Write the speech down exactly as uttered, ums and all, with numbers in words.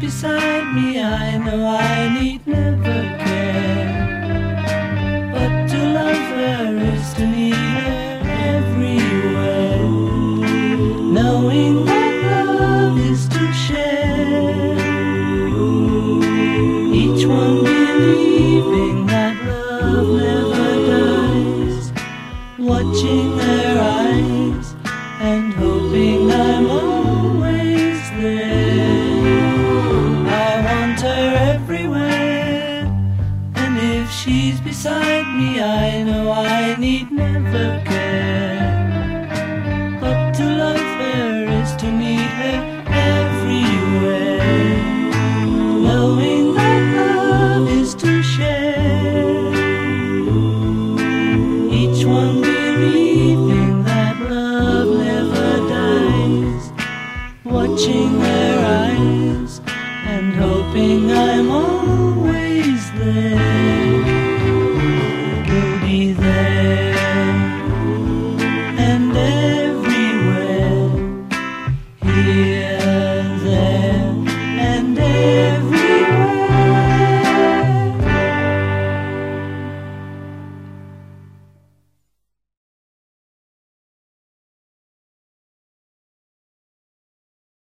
beside me, I know I need never care. But to love her is to need her everywhere. Knowing that love is to share, each one believing that love never dies, watching their eyes and hoping I'm always there. I want her everywhere, and if she's beside me, I know I need never care. But to love her is to need her everywhere. Knowing that love is to share, each one believing that love never dies, watching their eyes and hoping I'm all